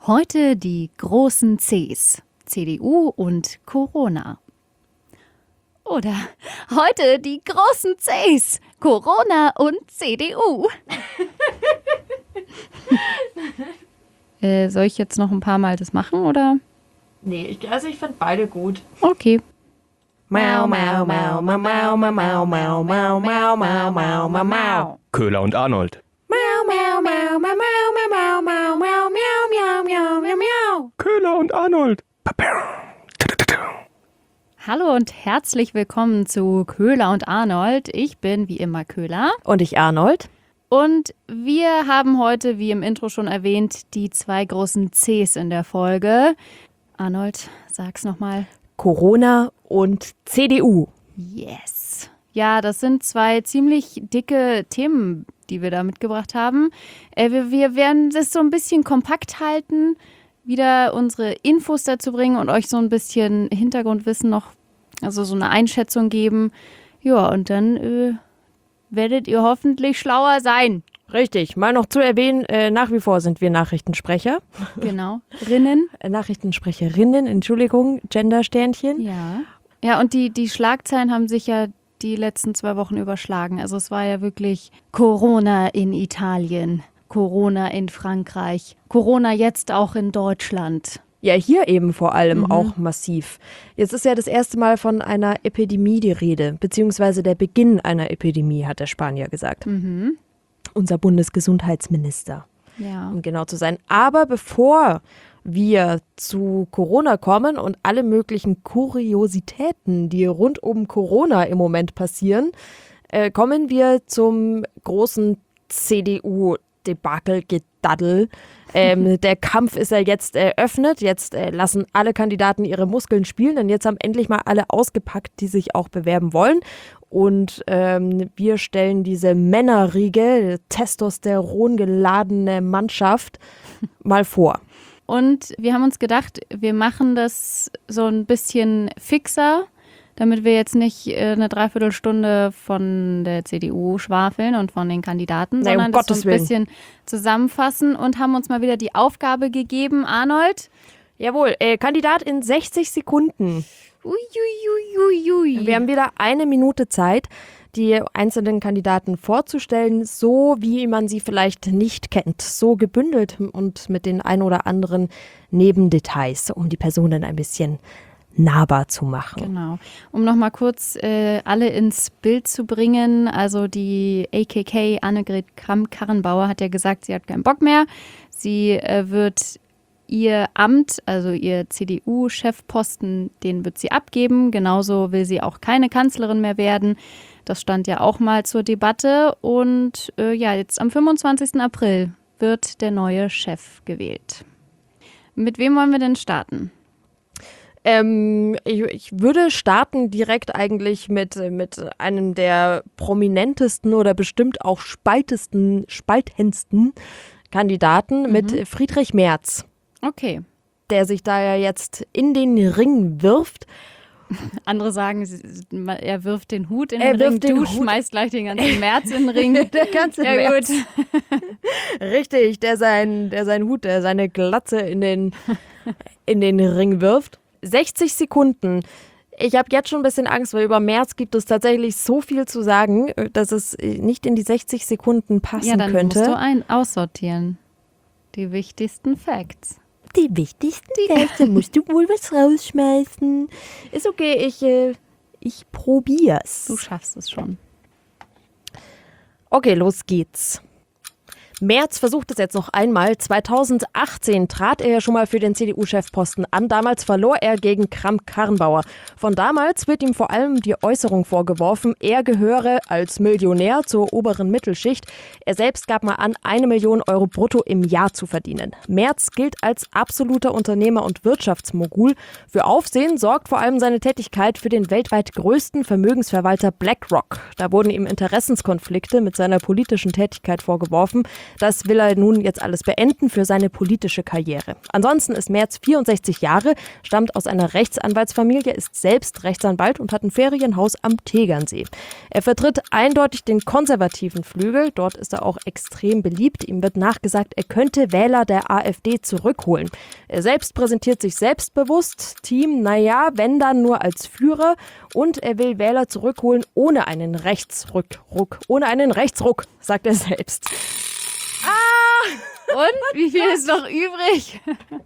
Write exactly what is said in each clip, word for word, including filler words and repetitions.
Heute die großen Cs, C D U und Corona. Oder heute die großen Cs, Corona und C D U. äh, soll ich jetzt noch ein paar Mal das machen, oder? Nee, ich, also ich finde beide gut. Okay. Mau, mau, mau, mau, mau, mau, mau, mau, mau, mau, mau, mau, mau, mau. Köhler und Arnold. Mau, mau, mau, mau, mau, mau, mau, mau, mau, miau, miau, miau, miau. Köhler und Arnold. Hallo und herzlich willkommen zu Köhler und Arnold. Ich bin wie immer Köhler. Und ich Arnold. Und wir haben heute, wie im Intro schon erwähnt, die zwei großen Cs in der Folge. Arnold, sag's nochmal. Corona und C D U. Yes. Ja, das sind zwei ziemlich dicke Themen, die wir da mitgebracht haben. Äh, wir, wir werden das so ein bisschen kompakt halten, wieder unsere Infos dazu bringen und euch so ein bisschen Hintergrundwissen noch, also so eine Einschätzung geben. Ja, und dann äh, werdet ihr hoffentlich schlauer sein. Richtig, mal noch zu erwähnen, äh, nach wie vor sind wir Nachrichtensprecher. Genau. Rinnen. Äh, Nachrichtensprecherinnen, Entschuldigung, Gender-Sternchen. Ja. Ja, und die, die Schlagzeilen haben sich ja die letzten zwei Wochen überschlagen. Also es war ja wirklich Corona in Italien, Corona in Frankreich, Corona jetzt auch in Deutschland. Ja, hier eben vor allem Mhm. auch massiv. Jetzt ist ja das erste Mal von einer Epidemie die Rede, beziehungsweise der Beginn einer Epidemie, hat der Spanier gesagt. Mhm. Unser Bundesgesundheitsminister, Ja. um genau zu sein. Aber bevor wir zu Corona kommen und alle möglichen Kuriositäten, die rund um Corona im Moment passieren, äh, kommen wir zum großen C D U-Debakel-Gedaddel. Ähm, der Kampf ist ja jetzt eröffnet. Jetzt äh, lassen alle Kandidaten ihre Muskeln spielen, denn jetzt haben endlich mal alle ausgepackt, die sich auch bewerben wollen. Und ähm, wir stellen diese Männerriege, testosterongeladene Mannschaft mal vor. Und wir haben uns gedacht, wir machen das so ein bisschen fixer, damit wir jetzt nicht äh, eine Dreiviertelstunde von der C D U schwafeln und von den Kandidaten, Nein, um sondern das so Gottes ein bisschen zusammenfassen und haben uns mal wieder die Aufgabe gegeben, Arnold. Jawohl, äh, Kandidat in sechzig Sekunden. Uiuiuiui. Wir haben wieder eine Minute Zeit, die einzelnen Kandidaten vorzustellen, so wie man sie vielleicht nicht kennt. So gebündelt und mit den ein oder anderen Nebendetails, um die Personen ein bisschen nahbar zu machen. Genau. Um nochmal kurz äh, alle ins Bild zu bringen, also die A K K Annegret Kramp-Karrenbauer hat ja gesagt, sie hat keinen Bock mehr. Sie äh, wird ihr Amt, also ihr C D U-Chefposten, den wird sie abgeben. Genauso will sie auch keine Kanzlerin mehr werden. Das stand ja auch mal zur Debatte. Und äh, ja, jetzt am fünfundzwanzigsten April wird der neue Chef gewählt. Mit wem wollen wir denn starten? Ähm, ich, ich würde starten direkt eigentlich mit, mit einem der prominentesten oder bestimmt auch spaltesten, spaltendsten Kandidaten, Mhm. mit Friedrich Merz, Okay. der sich da ja jetzt in den Ring wirft. Andere sagen, sie- er wirft den Hut in Er den Ring, wirft den du Hut. schmeißt gleich den ganzen März in den Ring. Der ganze Ja Merz. gut. Richtig, der sein, der seinen Hut, der seine Glatze in den, in den Ring wirft. sechzig Sekunden. Ich habe jetzt schon ein bisschen Angst, weil über Merz gibt es tatsächlich so viel zu sagen, dass es nicht in die sechzig Sekunden passen Ja, dann könnte. musst du ein aussortieren. Die wichtigsten Facts. Die wichtigsten Sätze musst du wohl was rausschmeißen. Ist okay, ich, äh, ich probier's. Du schaffst es schon. Okay, los geht's. Merz versucht es jetzt noch einmal. zweitausendachtzehn trat er ja schon mal für den C D U-Chefposten an. Damals verlor er gegen Kramp-Karrenbauer. Von damals wird ihm vor allem die Äußerung vorgeworfen, er gehöre als Millionär zur oberen Mittelschicht. Er selbst gab mal an, eine Million Euro brutto im Jahr zu verdienen. Merz gilt als absoluter Unternehmer und Wirtschaftsmogul. Für Aufsehen sorgt vor allem seine Tätigkeit für den weltweit größten Vermögensverwalter BlackRock. Da wurden ihm Interessenskonflikte mit seiner politischen Tätigkeit vorgeworfen. Das will er nun jetzt alles beenden für seine politische Karriere. Ansonsten ist Merz vierundsechzig Jahre, stammt aus einer Rechtsanwaltsfamilie, ist selbst Rechtsanwalt und hat ein Ferienhaus am Tegernsee. Er vertritt eindeutig den konservativen Flügel. Dort ist er auch extrem beliebt. Ihm wird nachgesagt, er könnte Wähler der AfD zurückholen. Er selbst präsentiert sich selbstbewusst. Team, naja, wenn dann nur als Führer. Und er will Wähler zurückholen ohne einen Rechtsruck. Ruck, ohne einen Rechtsruck, sagt er selbst. Ah! Und wie viel ist noch übrig?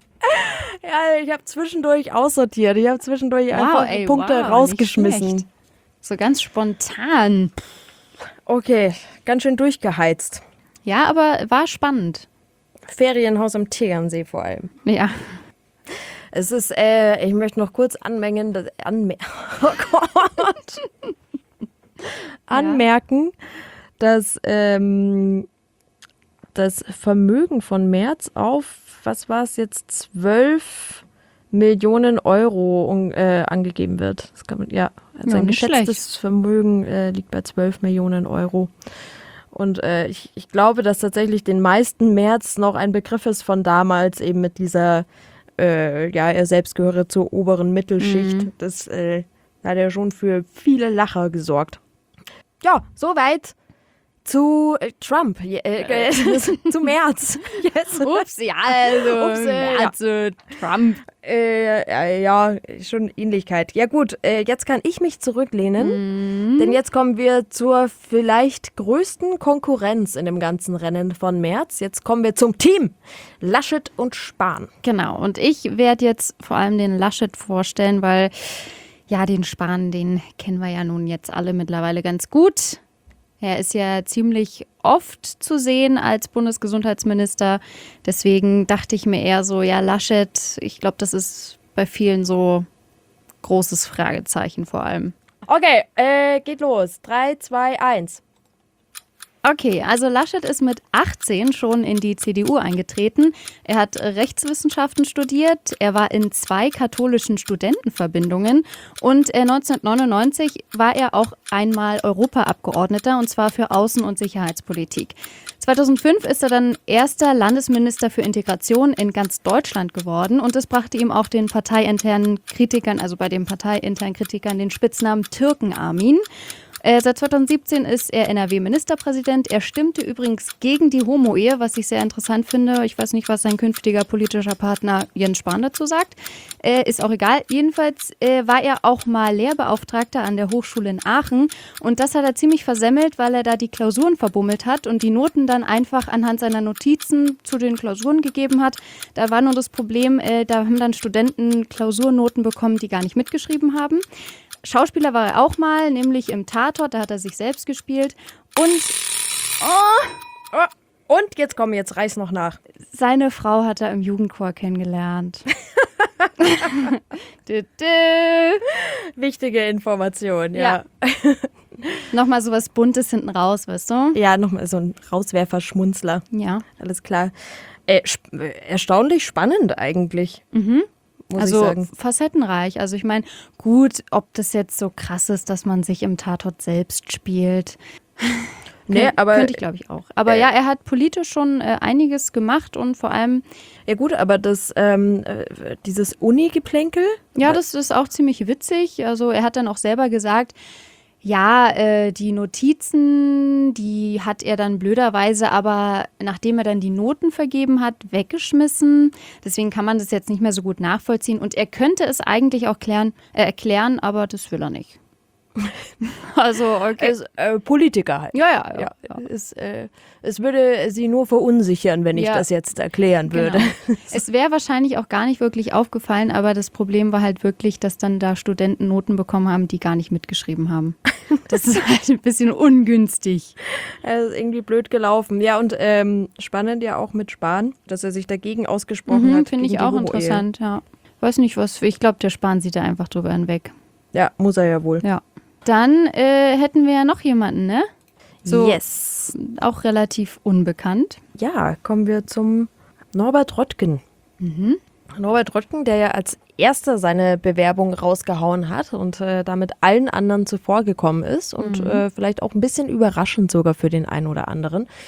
Ja, ich habe zwischendurch aussortiert. Ich habe zwischendurch Wow, einfach ey, Punkte wow, nicht rausgeschmissen. schlecht. So ganz spontan. Okay, ganz schön durchgeheizt. Ja, aber war spannend. Ferienhaus am Tegernsee vor allem. Ja. Es ist, äh, ich möchte noch kurz anmengen, dass, anmer oh Gott. anmerken, dass ähm, das Vermögen von Merz auf, was war es jetzt, zwölf Millionen Euro um, äh, angegeben wird. Das kann man, ja, Ja, sein nicht geschätztes schlecht. Vermögen äh, liegt bei zwölf Millionen Euro. Und äh, ich, ich glaube, dass tatsächlich den meisten Merz noch ein Begriff ist von damals, eben mit dieser, äh, ja, er selbst gehöre zur oberen Mittelschicht. Mhm. Das äh, hat ja schon für viele Lacher gesorgt. Ja, soweit zu äh, Trump, äh, äh, zu Merz. Yes. Ups, ja, also, Ups, äh, ja. also Trump. Äh, äh, ja, schon Ähnlichkeit. Ja gut, äh, jetzt kann ich mich zurücklehnen, Mhm. denn jetzt kommen wir zur vielleicht größten Konkurrenz in dem ganzen Rennen von Merz. Jetzt kommen wir zum Team Laschet und Spahn. Genau, und ich werde jetzt vor allem den Laschet vorstellen, weil ja, den Spahn, den kennen wir ja nun jetzt alle mittlerweile ganz gut. Er ist ja ziemlich oft zu sehen als Bundesgesundheitsminister. Deswegen dachte ich mir eher so, ja, Laschet, ich glaube, das ist bei vielen so großes Fragezeichen vor allem. Okay, äh, geht los. drei, zwei, eins. Okay, also Laschet ist mit achtzehn schon in die C D U eingetreten. Er hat Rechtswissenschaften studiert, er war in zwei katholischen Studentenverbindungen und äh, neunzehnhundertneunundneunzig war er auch einmal Europaabgeordneter und zwar für Außen- und Sicherheitspolitik. zweitausendfünf ist er dann erster Landesminister für Integration in ganz Deutschland geworden und das brachte ihm auch den parteiinternen Kritikern, also bei den parteiinternen Kritikern, den Spitznamen Türken-Armin. Äh, seit zweitausendsiebzehn ist er N R W-Ministerpräsident. Er stimmte übrigens gegen die Homo-Ehe, was ich sehr interessant finde. Ich weiß nicht, was sein künftiger politischer Partner Jens Spahn dazu sagt. Äh, ist auch egal. Jedenfalls äh, war er auch mal Lehrbeauftragter an der Hochschule in Aachen. Und das hat er ziemlich versemmelt, weil er da die Klausuren verbummelt hat und die Noten dann einfach anhand seiner Notizen zu den Klausuren gegeben hat. Da war nur das Problem, äh, da haben dann Studenten Klausurnoten bekommen, die gar nicht mitgeschrieben haben. Schauspieler war er auch mal, nämlich im Tatort, da hat er sich selbst gespielt. Und Oh, oh, und jetzt komm, jetzt reiß noch nach. seine Frau hat er im Jugendchor kennengelernt. dü, dü. Wichtige Information, ja. Nochmal so was Buntes hinten raus, weißt du? Ja, nochmal so ein Rauswerfer-Schmunzler. Ja. Alles klar. Äh, sp- äh, erstaunlich spannend eigentlich, Mhm. muss Also ich sagen. facettenreich. Also ich meine, gut, ob das jetzt so krass ist, dass man sich im Tatort selbst spielt. Nee, Könnt- aber Könnte ich, glaube ich, auch. Aber äh, ja, er hat politisch schon äh, einiges gemacht und vor allem, ja gut, aber das ähm, äh, dieses Uni-Geplänkel, ja, das ist auch ziemlich witzig. Also er hat dann auch selber gesagt, ja, äh, die Notizen, die hat er dann blöderweise, aber nachdem er dann die Noten vergeben hat, weggeschmissen. Deswegen kann man das jetzt nicht mehr so gut nachvollziehen. Und er könnte es eigentlich auch klären, äh, erklären, aber das will er nicht. Also, okay. ist, äh, Politiker halt. Ja, ja, ja. Ja, ja. Es, äh, es würde sie nur verunsichern, wenn ich Ja. das jetzt erklären würde. Genau. Es wäre wahrscheinlich auch gar nicht wirklich aufgefallen, aber das Problem war halt wirklich, dass dann da Studenten Noten bekommen haben, die gar nicht mitgeschrieben haben. Das ist halt ein bisschen ungünstig. Es ist irgendwie blöd gelaufen. Ja, und ähm, spannend ja auch mit Spahn, dass er sich dagegen ausgesprochen Mhm, hat. finde ich gegen die auch Homo-Ehe. interessant, ja. Weiß nicht, was. Ich glaube, der Spahn sieht da einfach drüber hinweg. Ja, muss er ja wohl. Ja. Dann äh, hätten wir ja noch jemanden, ne? So Yes. auch relativ unbekannt. Ja, kommen wir zum Norbert Röttgen. Mhm. Norbert Röttgen, der ja als erster seine Bewerbung rausgehauen hat und äh, damit allen anderen zuvorgekommen ist und Mhm. äh, vielleicht auch ein bisschen überraschend sogar für den einen oder anderen.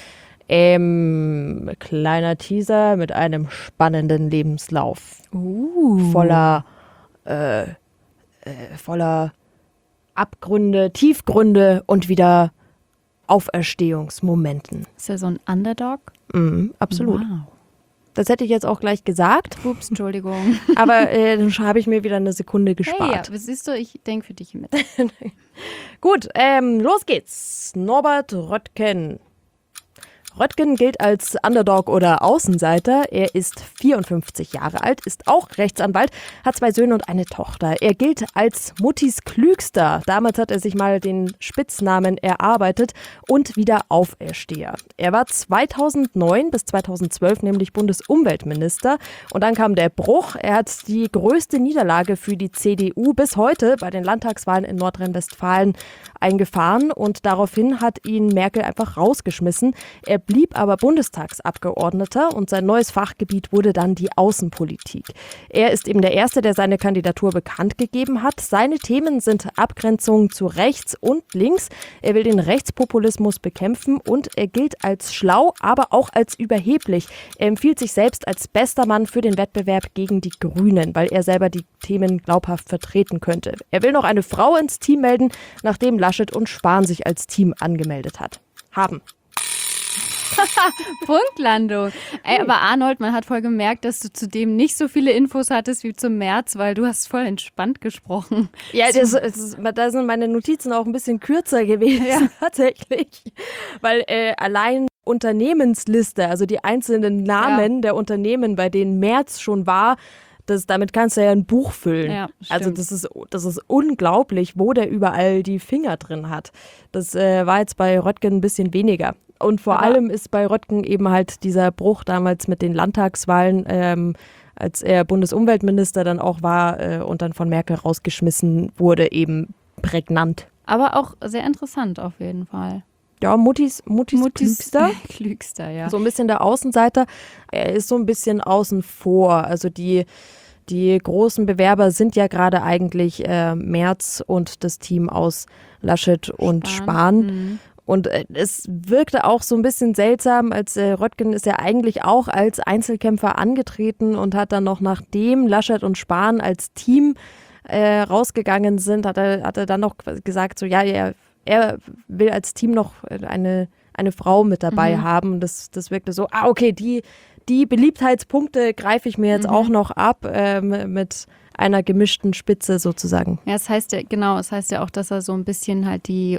Ähm, kleiner Teaser mit einem spannenden Lebenslauf. Uh. Voller, äh, äh, voller Abgründe, Tiefgründe und wieder Auferstehungsmomenten. Ist er so ein Underdog? Mhm, absolut. Wow. Das hätte ich jetzt auch gleich gesagt, Ups, Entschuldigung. aber äh, dann habe ich mir wieder eine Sekunde Hey, gespart. ja, siehst du, ich denke für dich mit. Gut, ähm, los geht's. Norbert Röttgen. Röttgen gilt als Underdog oder Außenseiter. Er ist vierundfünfzig Jahre alt, ist auch Rechtsanwalt, hat zwei Söhne und eine Tochter. Er gilt als Muttis Klügster. Damals hat er sich mal den Spitznamen erarbeitet und wieder Aufersteher. Er war zweitausendneun bis zweitausendzwölf nämlich Bundesumweltminister und dann kam der Bruch. Er hat die größte Niederlage für die C D U bis heute bei den Landtagswahlen in Nordrhein-Westfalen eingefahren und daraufhin hat ihn Merkel einfach rausgeschmissen. Er blieb aber Bundestagsabgeordneter und sein neues Fachgebiet wurde dann die Außenpolitik. Er ist eben der Erste, der seine Kandidatur bekannt gegeben hat. Seine Themen sind Abgrenzung zu rechts und links. Er will den Rechtspopulismus bekämpfen und er gilt als schlau, aber auch als überheblich. Er empfiehlt sich selbst als bester Mann für den Wettbewerb gegen die Grünen, weil er selber die Themen glaubhaft vertreten könnte. Er will noch eine Frau ins Team melden, nachdem Laschet und Spahn sich als Team angemeldet hat. Haben. Punktlandung. Ey, aber Arnold, man hat voll gemerkt, dass du zudem nicht so viele Infos hattest wie zum März, weil du hast voll entspannt gesprochen. Ja, das, das, da sind meine Notizen auch ein bisschen kürzer gewesen, ja. Tatsächlich. Weil äh, allein Unternehmensliste, also die einzelnen Namen ja. der Unternehmen, bei denen März schon war, das, damit kannst du ja ein Buch füllen. Ja, also das ist, das ist unglaublich, wo der überall die Finger drin hat. Das äh, war jetzt bei Röttgen ein bisschen weniger. Und vor Aber allem ist bei Röttgen eben halt dieser Bruch damals mit den Landtagswahlen, ähm, als er Bundesumweltminister dann auch war äh, und dann von Merkel rausgeschmissen wurde, eben prägnant. Aber auch sehr interessant auf jeden Fall. Ja, Muttis, Muttis, Muttis Klügster. Klügster, ja. So ein bisschen der Außenseiter. Er ist so ein bisschen außen vor. Also die, die großen Bewerber sind ja gerade eigentlich äh, Merz und das Team aus Laschet und Spahn. Spahn. Mhm. Und äh, es wirkte auch so ein bisschen seltsam, als äh, Röttgen ist ja eigentlich auch als Einzelkämpfer angetreten und hat dann noch, nachdem Laschet und Spahn als Team äh, rausgegangen sind, hat er, hat er dann noch gesagt, so ja, er Er will als Team noch eine, eine Frau mit dabei mhm. haben. Das, das wirkte so, ah, okay, die, die Beliebtheitspunkte greife ich mir jetzt mhm. auch noch ab ähm, mit einer gemischten Spitze sozusagen. Ja, es heißt ja, genau, es heißt ja auch, dass er so ein bisschen halt die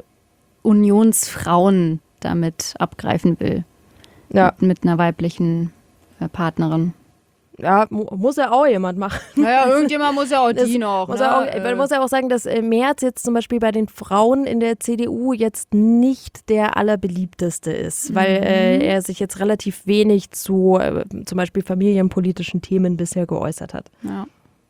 Unionsfrauen damit abgreifen will. Ja. Mit, mit einer weiblichen äh, Partnerin. Ja, mu- muss ja auch jemand machen. Naja, irgendjemand muss ja auch Das die noch. Muss ne? ja auch, man muss ja auch sagen, dass äh, Merz jetzt zum Beispiel bei den Frauen in der C D U jetzt nicht der allerbeliebteste ist, weil Mhm. äh, er sich jetzt relativ wenig zu äh, zum Beispiel familienpolitischen Themen bisher geäußert hat. Ja.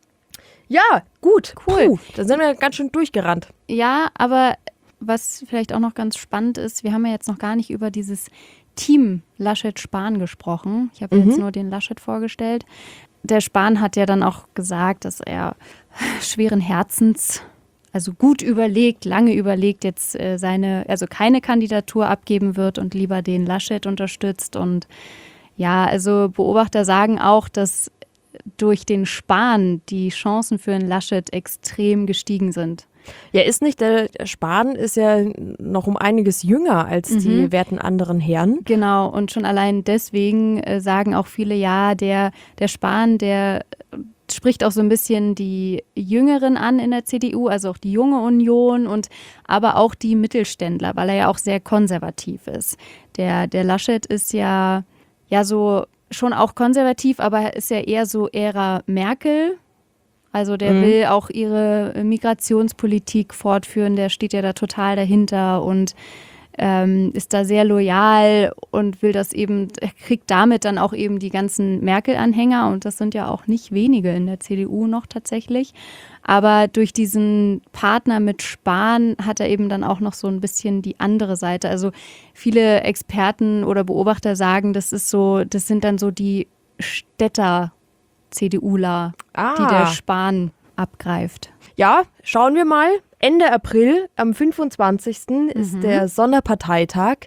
Ja, gut, Cool. Puh, da sind wir ganz schön durchgerannt. Ja, aber was vielleicht auch noch ganz spannend ist, wir haben ja jetzt noch gar nicht über dieses Team Laschet-Spahn gesprochen. Ich habe Mhm. jetzt nur den Laschet vorgestellt. Der Spahn hat ja dann auch gesagt, dass er schweren Herzens, also gut überlegt, lange überlegt, jetzt äh, seine, also keine Kandidatur abgeben wird und lieber den Laschet unterstützt. Und ja, also Beobachter sagen auch, dass durch den Spahn die Chancen für einen Laschet extrem gestiegen sind. Ja, ist nicht, der Spahn ist ja noch um einiges jünger als Mhm. die werten anderen Herren. Genau, und schon allein deswegen äh, sagen auch viele, ja, der, der Spahn, der spricht auch so ein bisschen die Jüngeren an in der C D U, also auch die junge Union und aber auch die Mittelständler, weil er ja auch sehr konservativ ist. Der, der Laschet ist ja, ja so schon auch konservativ, aber er ist ja eher so Ära Merkel. Also der Mhm. will auch ihre Migrationspolitik fortführen, der steht ja da total dahinter und ähm, ist da sehr loyal und will das eben, er kriegt damit dann auch eben die ganzen Merkel-Anhänger und das sind ja auch nicht wenige in der C D U noch tatsächlich. Aber durch diesen Partner mit Spahn hat er eben dann auch noch so ein bisschen die andere Seite. Also viele Experten oder Beobachter sagen, das ist so, das sind dann so die Städter CDUler, Ah. die der Spahn abgreift. Ja, schauen wir mal. Ende April, am fünfundzwanzigsten ist Mhm. der Sonderparteitag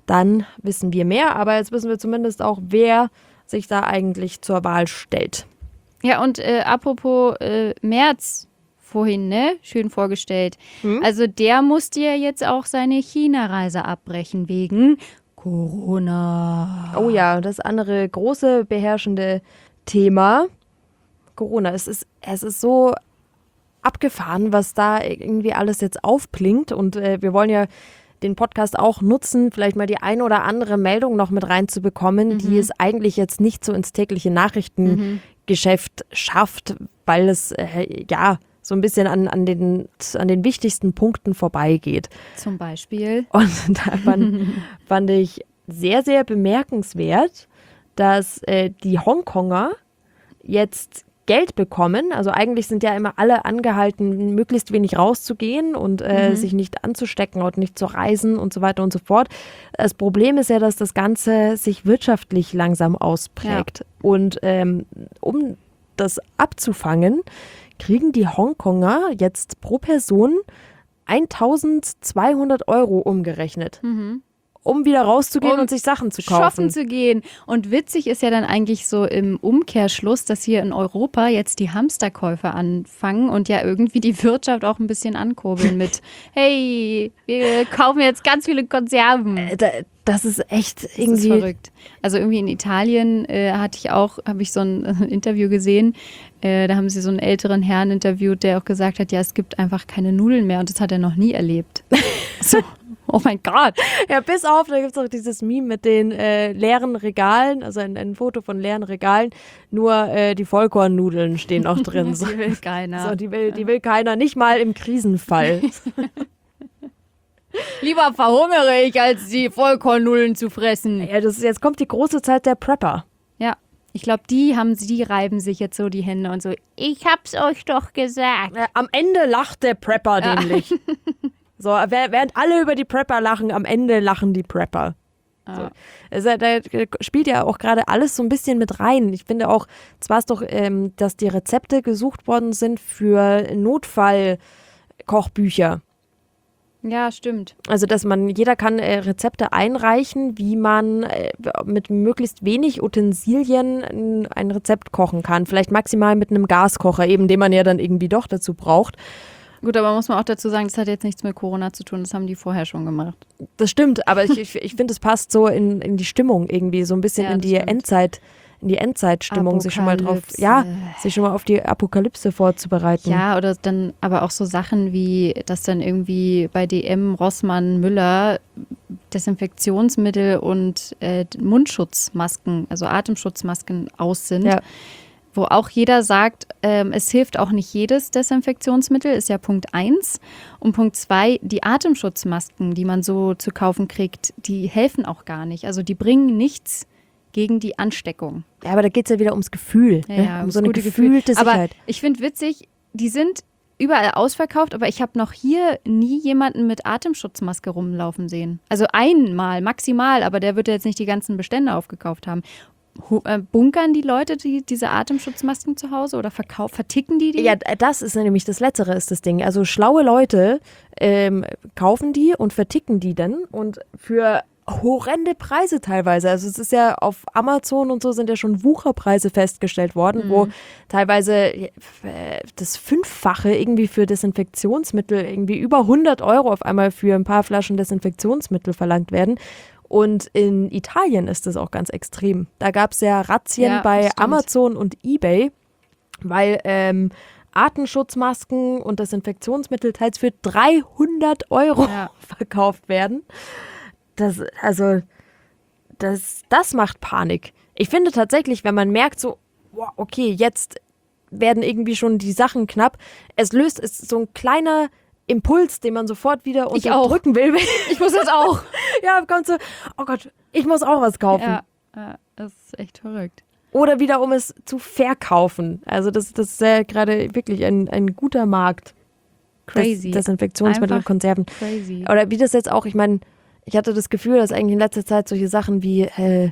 dann wissen wir mehr. Aber jetzt wissen wir zumindest auch, wer sich da eigentlich zur Wahl stellt. Ja, und äh, apropos äh, Merz vorhin, ne? Schön vorgestellt. Hm? Also der musste ja jetzt auch seine China-Reise abbrechen wegen Corona. Oh ja, das andere große beherrschende Thema, Corona. Es ist, es ist so abgefahren, was da irgendwie alles jetzt aufblinkt. Und äh, wir wollen ja den Podcast auch nutzen, vielleicht mal die eine oder andere Meldung noch mit reinzubekommen, mhm. die es eigentlich jetzt nicht so ins tägliche Nachrichtengeschäft mhm. schafft, weil es äh, ja so ein bisschen an, an, den, an den wichtigsten Punkten vorbeigeht. Zum Beispiel? Und da fand, fand ich sehr, sehr bemerkenswert, dass äh, die Hongkonger jetzt Geld bekommen. Also eigentlich sind ja immer alle angehalten, möglichst wenig rauszugehen und äh, mhm. sich nicht anzustecken und nicht zu reisen und so weiter und so fort. Das Problem ist ja, dass das Ganze sich wirtschaftlich langsam ausprägt. Ja. Und ähm, um das abzufangen, kriegen die Hongkonger jetzt pro Person eintausendzweihundert Euro umgerechnet. Mhm. Um wieder rauszugehen um und sich Sachen zu kaufen. Shoppen zu gehen. Und witzig ist ja dann eigentlich so im Umkehrschluss, dass hier in Europa jetzt die Hamsterkäufe anfangen und ja irgendwie die Wirtschaft auch ein bisschen ankurbeln mit, hey, wir kaufen jetzt ganz viele Konserven. Das ist echt irgendwie... Das ist verrückt. Also irgendwie in Italien äh, hatte ich auch, habe ich so ein äh, Interview gesehen, äh, da haben sie so einen älteren Herrn interviewt, der auch gesagt hat, ja, es gibt einfach keine Nudeln mehr und das hat er noch nie erlebt. So. Oh mein Gott. Ja, bis auf, da gibt es auch dieses Meme mit den äh, leeren Regalen, also ein, ein Foto von leeren Regalen, nur äh, die Vollkornnudeln stehen auch drin. So. Die will keiner. So, die will, die will keiner, nicht mal im Krisenfall. Lieber verhungere ich, als die Vollkornnudeln zu fressen. Ja, das ist, jetzt kommt die große Zeit der Prepper. Ja, ich glaube, die haben, die reiben sich jetzt so die Hände und so, ich hab's euch doch gesagt. Ja, am Ende lacht der Prepper ja. nämlich. So, während alle über die Prepper lachen, am Ende lachen die Prepper. Ah. So. Also, da spielt ja auch gerade alles so ein bisschen mit rein. Ich finde auch, zwar ist doch, ähm, dass die Rezepte gesucht worden sind für Notfallkochbücher. Ja, stimmt. Also, dass man, jeder kann äh, Rezepte einreichen, wie man äh, mit möglichst wenig Utensilien ein, ein Rezept kochen kann. Vielleicht maximal mit einem Gaskocher, eben den man ja dann irgendwie doch dazu braucht. Gut, aber muss man auch dazu sagen, das hat jetzt nichts mit Corona zu tun, das haben die vorher schon gemacht. Das stimmt, aber ich, ich, ich finde, es passt so in, in die Stimmung irgendwie, so ein bisschen ja, in die stimmt. Endzeit, in die Endzeitstimmung, sich schon mal drauf, ja, sich schon mal auf die Apokalypse vorzubereiten. Ja, oder dann aber auch so Sachen wie, dass dann irgendwie bei D M, Rossmann, Müller Desinfektionsmittel und äh, Mundschutzmasken, also Atemschutzmasken aus sind. Ja. Wo auch jeder sagt, ähm, es hilft auch nicht jedes Desinfektionsmittel, ist ja Punkt eins. Und Punkt zwei, die Atemschutzmasken, die man so zu kaufen kriegt, die helfen auch gar nicht. Also die bringen nichts gegen die Ansteckung. Ja, aber da geht es ja wieder ums Gefühl, ja, ne? ja, um so eine gefühlte Sicherheit. Aber ich finde witzig, die sind überall ausverkauft, aber ich habe noch hier nie jemanden mit Atemschutzmaske rumlaufen sehen. Also einmal, maximal, aber der wird ja jetzt nicht die ganzen Bestände aufgekauft haben. Bunkern die Leute die, diese Atemschutzmasken zu Hause oder verkauf, verticken die die? Ja, das ist nämlich das Letztere ist das Ding. Also schlaue Leute ähm, kaufen die und verticken die dann und für horrende Preise teilweise. Also es ist ja auf Amazon und so sind ja schon Wucherpreise festgestellt worden, mhm. wo teilweise äh, das Fünffache irgendwie für Desinfektionsmittel, irgendwie über hundert Euro auf einmal für ein paar Flaschen Desinfektionsmittel verlangt werden. Und in Italien ist das auch ganz extrem. Da gab es ja Razzien ja, bei Amazon und eBay, weil ähm, Atemschutzmasken und Desinfektionsmittel teils für dreihundert Euro ja. verkauft werden. Das, also, das, das macht Panik. Ich finde tatsächlich, wenn man merkt so, wow, okay, jetzt werden irgendwie schon die Sachen knapp, es löst, es ist so ein kleiner Impuls, den man sofort wieder unterdrücken will. Ich muss das auch. Ja, kommt so, oh Gott, ich muss auch was kaufen. Ja, ja, das ist echt verrückt. Oder wieder, um es zu verkaufen. Also das, das ist ja gerade wirklich ein, ein guter Markt. Crazy. Desinfektionsmittel und Konserven. Crazy. Oder wie das jetzt auch, ich meine, ich hatte das Gefühl, dass eigentlich in letzter Zeit solche Sachen wie äh,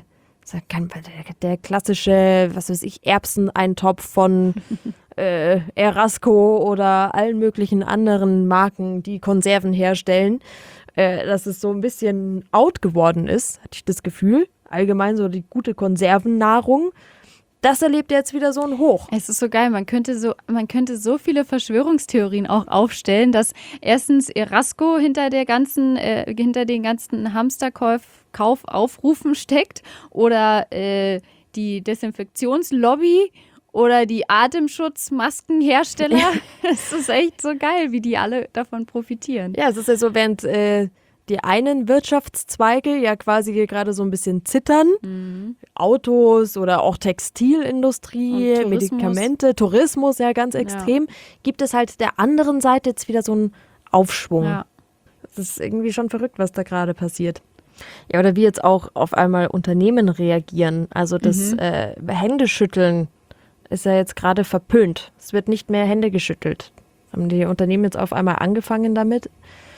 der klassische, was weiß ich, Erbseneintopf von äh, Erasco oder allen möglichen anderen Marken, die Konserven herstellen, äh, dass es so ein bisschen out geworden ist, hatte ich das Gefühl. Allgemein so die gute Konservennahrung. Das erlebt jetzt wieder so ein Hoch. Es ist so geil, man könnte so, man könnte so viele Verschwörungstheorien auch aufstellen, dass erstens Erasco hinter der ganzen, äh, hinter den ganzen Hamsterkauf Kaufaufrufen steckt oder äh, die Desinfektionslobby oder die Atemschutzmaskenhersteller. Es ist echt so geil, wie die alle davon profitieren. Ja, es ist ja so, während äh, die einen Wirtschaftszweige ja quasi hier gerade so ein bisschen zittern, Mhm. Autos oder auch Textilindustrie, Und Tourismus. Medikamente, Tourismus ja ganz extrem, gibt es halt der anderen Seite jetzt wieder so einen Aufschwung. Ja. Das ist irgendwie schon verrückt, was da gerade passiert. Ja, oder wie jetzt auch auf einmal Unternehmen reagieren. Also das Mhm. äh, Händeschütteln ist ja jetzt gerade verpönt. Es wird nicht mehr Hände geschüttelt. Haben die Unternehmen jetzt auf einmal angefangen damit.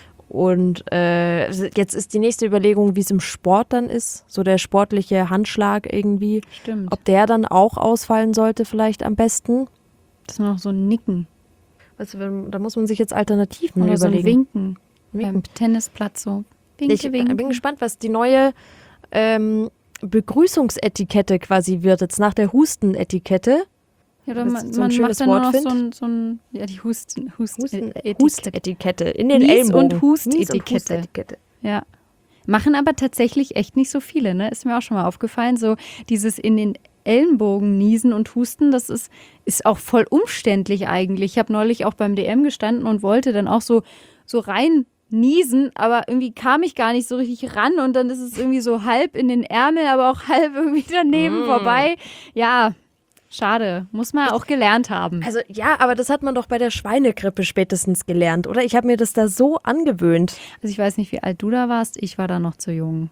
Und äh, jetzt ist die nächste Überlegung, wie es im Sport dann ist. So der sportliche Handschlag irgendwie. Stimmt. Ob der dann auch ausfallen sollte vielleicht am besten. Das ist nur noch so ein Nicken Also, wenn- da muss man sich jetzt Alternativen oder so ein überlegen. Winken, Winken. beim Tennisplatz so. Winke, Ich winke. bin gespannt, was die neue ähm, Begrüßungsetikette quasi wird. Jetzt nach der Hustenetikette. Ja, oder das man, so ein man schönes macht dann nur Wort noch so find. ein, so ein, ja, die Husten, Husten, Husten, Etikette. Hustetikette in den Nies- Ellenbogen. und Hustetikette. Nies- und Hustetikette. Ja. Machen aber tatsächlich echt nicht so viele, ne? Ist mir auch schon mal aufgefallen. So dieses in den Ellenbogen niesen und husten, das ist, ist auch voll umständlich eigentlich. Ich habe neulich auch beim D M gestanden und wollte dann auch so, so rein niesen, aber irgendwie kam ich gar nicht so richtig ran und dann ist es irgendwie so halb in den Ärmel, aber auch halb irgendwie daneben Mm. vorbei. Ja, schade. Muss man auch gelernt haben. Also ja, aber das hat man doch bei der Schweinegrippe spätestens gelernt, oder? Ich habe mir das da so angewöhnt. Also ich weiß nicht, wie alt du da warst. Ich war da noch zu jung.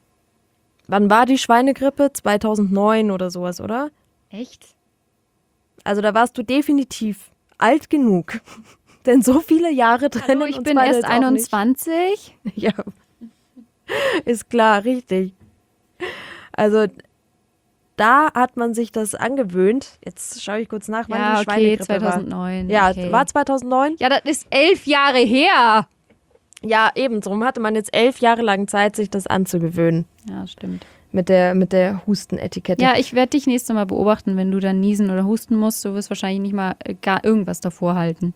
Wann war die Schweinegrippe? zweitausendneun oder sowas, oder? Echt? Also da warst du definitiv alt genug. Denn so viele Jahre trennen Hallo, ich uns bin beide erst jetzt auch einundzwanzig. nicht. Ja, ist klar, richtig. Also da hat man sich das angewöhnt. Jetzt schaue ich kurz nach, wann Ja, die okay, Schweinegrippe zweitausendneun. war. Ja, okay. war zweitausendneun? Ja, das ist elf Jahre her. Ja, eben. Darum hatte man jetzt elf Jahre lang Zeit, sich das anzugewöhnen. Ja, stimmt. Mit der, mit der Hustenetikette. Ja, ich werde dich nächstes Mal beobachten, wenn du dann niesen oder husten musst. Du wirst wahrscheinlich nicht mal äh, gar irgendwas davor halten.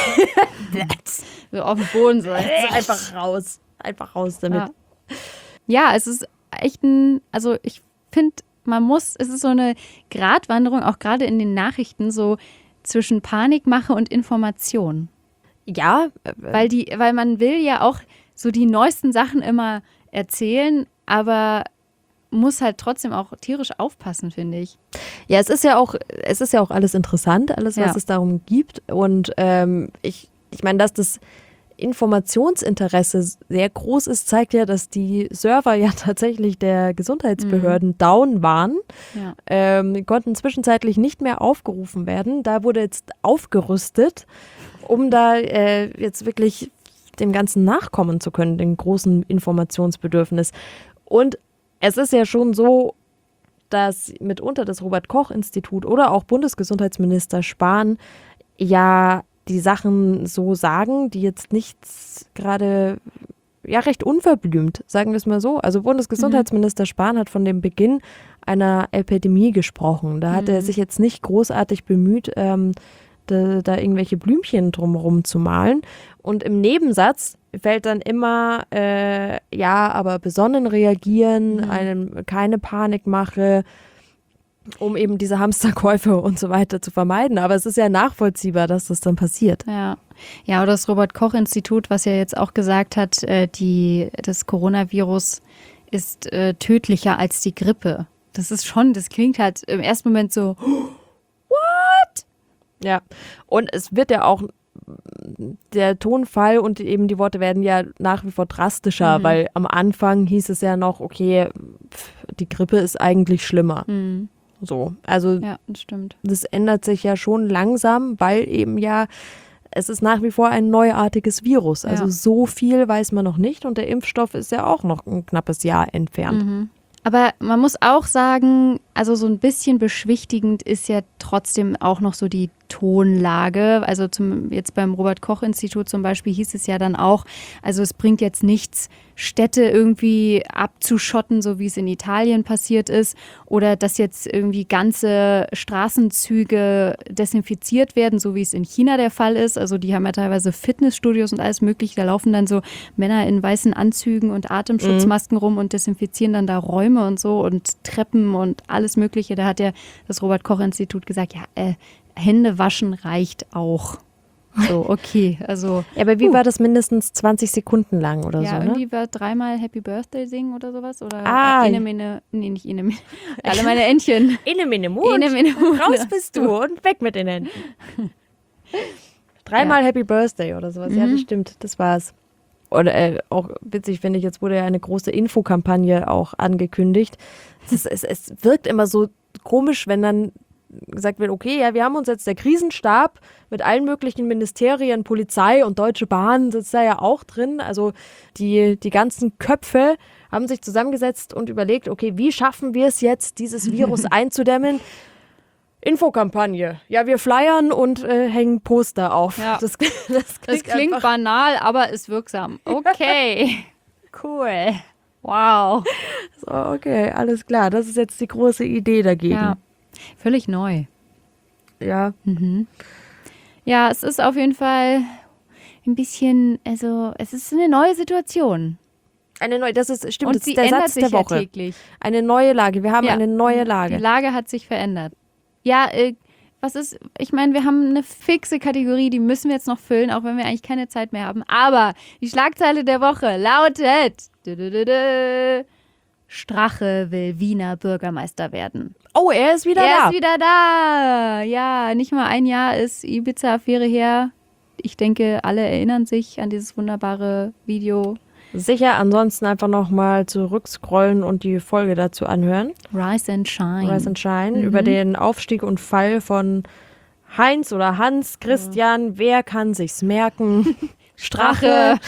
So auf dem Boden so. Einfach raus. Einfach raus damit. Ja. Ja, es ist echt ein, also ich finde, man muss, es ist so eine Gratwanderung, auch gerade in den Nachrichten, so zwischen Panikmache und Information. Ja, äh, Weil die, weil man will ja auch so die neuesten Sachen immer erzählen, aber muss halt trotzdem auch tierisch aufpassen, finde ich. ja, es ist ja auch, es ist ja auch alles interessant, alles, was Ja. es darum gibt. Und ähm, ich, ich meine, dass das Informationsinteresse sehr groß ist, zeigt ja, dass die Server ja tatsächlich der Gesundheitsbehörden down waren. Ja. Ähm, die konnten zwischenzeitlich nicht mehr aufgerufen werden. Da wurde jetzt aufgerüstet, um da äh, jetzt wirklich dem Ganzen nachkommen zu können, dem großen Informationsbedürfnis. Und es ist ja schon so, dass mitunter das Robert-Koch-Institut oder auch Bundesgesundheitsminister Spahn ja die Sachen so sagen, die jetzt nicht gerade, ja, recht unverblümt, sagen wir es mal so. Also Bundesgesundheitsminister Spahn hat von dem Beginn einer Epidemie gesprochen. Da hat er sich jetzt nicht großartig bemüht, ähm, da, da irgendwelche Blümchen drumherum zu malen. Und im Nebensatz fällt dann immer, äh, ja, aber besonnen reagieren, Mhm. einem keine Panikmache, um eben diese Hamsterkäufe und so weiter zu vermeiden. Aber es ist ja nachvollziehbar, dass das dann passiert. Ja. Ja, oder das Robert-Koch-Institut, was ja jetzt auch gesagt hat, äh, die, das Coronavirus ist äh, tödlicher als die Grippe. Das ist schon, das klingt halt im ersten Moment so, Ja, und es wird ja auch, der Tonfall und eben die Worte werden ja nach wie vor drastischer, Mhm. weil am Anfang hieß es ja noch, okay, pf, die Grippe ist eigentlich schlimmer. hm, So, also ja, das stimmt. das ändert sich ja schon langsam, weil eben ja, es ist nach wie vor ein neuartiges Virus. Also Ja. so viel weiß man noch nicht und der Impfstoff ist ja auch noch ein knappes Jahr entfernt. Mhm. Aber man muss auch sagen, also so ein bisschen beschwichtigend ist ja trotzdem auch noch so die Tonlage. Also zum, jetzt beim Robert-Koch-Institut zum Beispiel hieß es ja dann auch, also es bringt jetzt nichts, Städte irgendwie abzuschotten, so wie es in Italien passiert ist, oder dass jetzt irgendwie ganze Straßenzüge desinfiziert werden, so wie es in China der Fall ist. Also die haben ja teilweise Fitnessstudios und alles mögliche. Da laufen dann so Männer in weißen Anzügen und Atemschutzmasken mhm. rum und desinfizieren dann da Räume und so und Treppen und alles mögliche. Da hat ja das Robert-Koch-Institut gesagt, ja, äh, Hände waschen reicht auch. So, okay, also. Ja, aber wie uh. war das mindestens zwanzig Sekunden lang oder ja, so, ne? irgendwie war dreimal Happy Birthday singen oder sowas. Oder ah. Ene, Mene, nee, nicht Ene, Mene, alle meine Entchen. Ene, Mene, Mund. Ene, Mene, Mund. Raus bist du und weg mit den Händen. Dreimal ja. Happy Birthday oder sowas, mhm. ja, das stimmt, das war's. Oder äh, auch witzig, finde ich, jetzt wurde ja eine große Infokampagne auch angekündigt. Es, es, es wirkt immer so komisch, wenn dann gesagt wird, okay, ja, wir haben uns jetzt der Krisenstab mit allen möglichen Ministerien, Polizei und Deutsche Bahn sitzt da ja auch drin. Also die, die ganzen Köpfe haben sich zusammengesetzt und überlegt, okay, wie schaffen wir es jetzt, dieses Virus einzudämmen? Infokampagne. Ja, wir flyern und äh, hängen Poster auf. Ja. Das, das klingt, das klingt banal, aber ist wirksam. Okay, cool. Wow. So, okay, alles klar. Das ist jetzt die große Idee dagegen. Ja. Völlig neu. Ja. Mhm. Ja, es ist auf jeden Fall ein bisschen, also es ist eine neue Situation. Eine neue, das ist, stimmt, Und das sie ist der ändert Satz sich der Woche. Ja täglich. Eine neue Lage. Wir haben ja. eine neue Lage. Die Lage hat sich verändert. Ja, äh, was ist, ich meine, wir haben eine fixe Kategorie, die müssen wir jetzt noch füllen, auch wenn wir eigentlich keine Zeit mehr haben. Aber die Schlagzeile der Woche lautet: dü -dü -dü -dü, Strache will Wiener Bürgermeister werden. Oh, er ist wieder er da. Er ist wieder da. Ja, nicht mal ein Jahr ist Ibiza-Affäre her. Ich denke, alle erinnern sich an dieses wunderbare Video. Sicher, ansonsten einfach nochmal zurückscrollen und die Folge dazu anhören. Rise and Shine. Rise and Shine, Mhm. über den Aufstieg und Fall von Heinz oder Hans Christian. Ja. Wer kann sich's merken? Strache.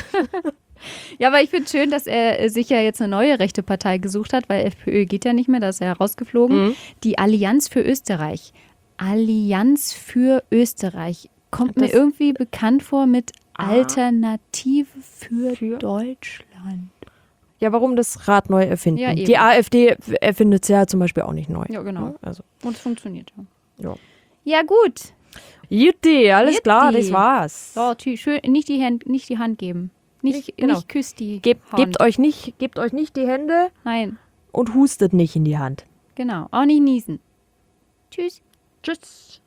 Ja, aber ich finde schön, dass er sich ja jetzt eine neue rechte Partei gesucht hat, weil FPÖ geht ja nicht mehr, da ist er ja rausgeflogen. Mhm. Die Allianz für Österreich. Allianz für Österreich. Kommt das mir irgendwie bekannt vor mit Alternative für, für Deutschland. Ja, warum das Rad neu erfinden? Ja, die AfD erfindet es ja zum Beispiel auch nicht neu. Ja, genau. Ja, also. Und es funktioniert ja. Ja, ja gut. Jutti, alles Jutti. klar, das war's. So, tschü, schön, nicht die Hand, nicht die Hand geben. Nicht, nicht, genau. nicht küsst die Gebt, Hand. gebt, euch nicht, gebt euch nicht die Hände. Nein. Und hustet nicht in die Hand. Genau, auch nicht niesen. Tschüss. Tschüss.